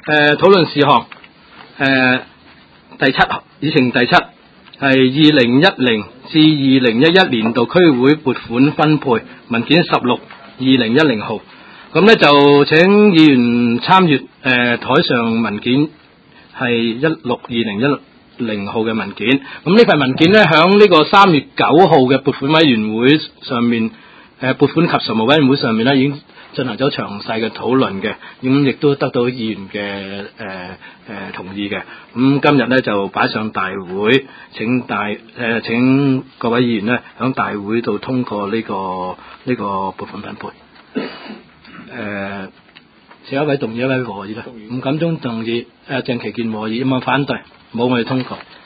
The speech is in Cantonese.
討論事項第7議程第7係2010至2011年度區會撥款分配文件16/2010號。咁咧就請議員參閱台上文件係16/2010號嘅文件。咁呢份文件咧響呢個3月9號嘅撥款委員會上面，撥款及財務委員會上面咧已經進行咗詳細嘅討論嘅，咁亦都得到議員嘅同意嘅。咁今日咧就擺上大會，請各位議員咧響大會度通過呢個撥款分配。有一位動議，一位和議啦。吳錦中動議，鄭其健和議，有冇反對？冇，我哋通過。